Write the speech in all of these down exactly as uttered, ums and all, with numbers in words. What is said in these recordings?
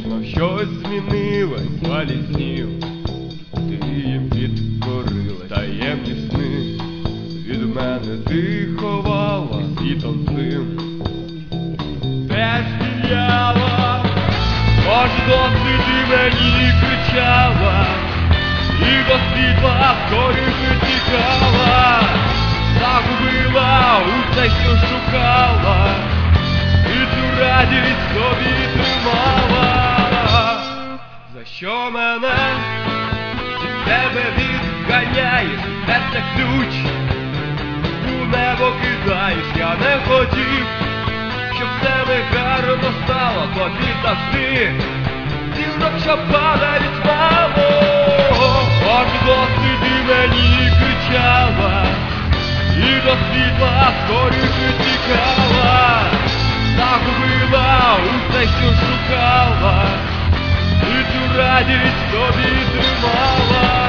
знов щось змінилось, валі снів, ти їм підкорилась. Таємні сни від мене ти ховала, світом цим теж стріляла. Може, досить ти мені кричала, і до світла скоріше тікала, загубила усе, що шукала, і цю радість собі тримала. За що мене від тебе відганяєш? Серце ключ у небо кидаєш. Я не хотів, щоб все негарно стало, тобі завжди зірок, що падають мало. Може, досить ти мені кричала, і до світла скоріше тікала, загубила усе, що шукала, і цю радість собі тримала.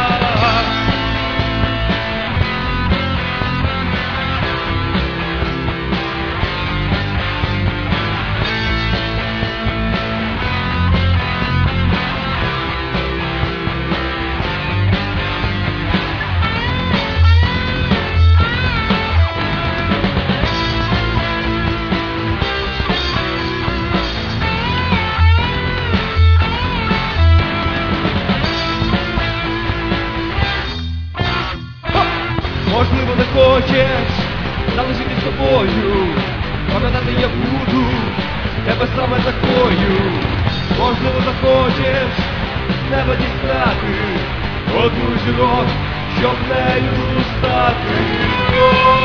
Можливо, не хочеш залишити з собою, пам'ятати я буду тебе саме такою. Можливо, захочеш з неба дістати одну з жінок, щоб нею стати.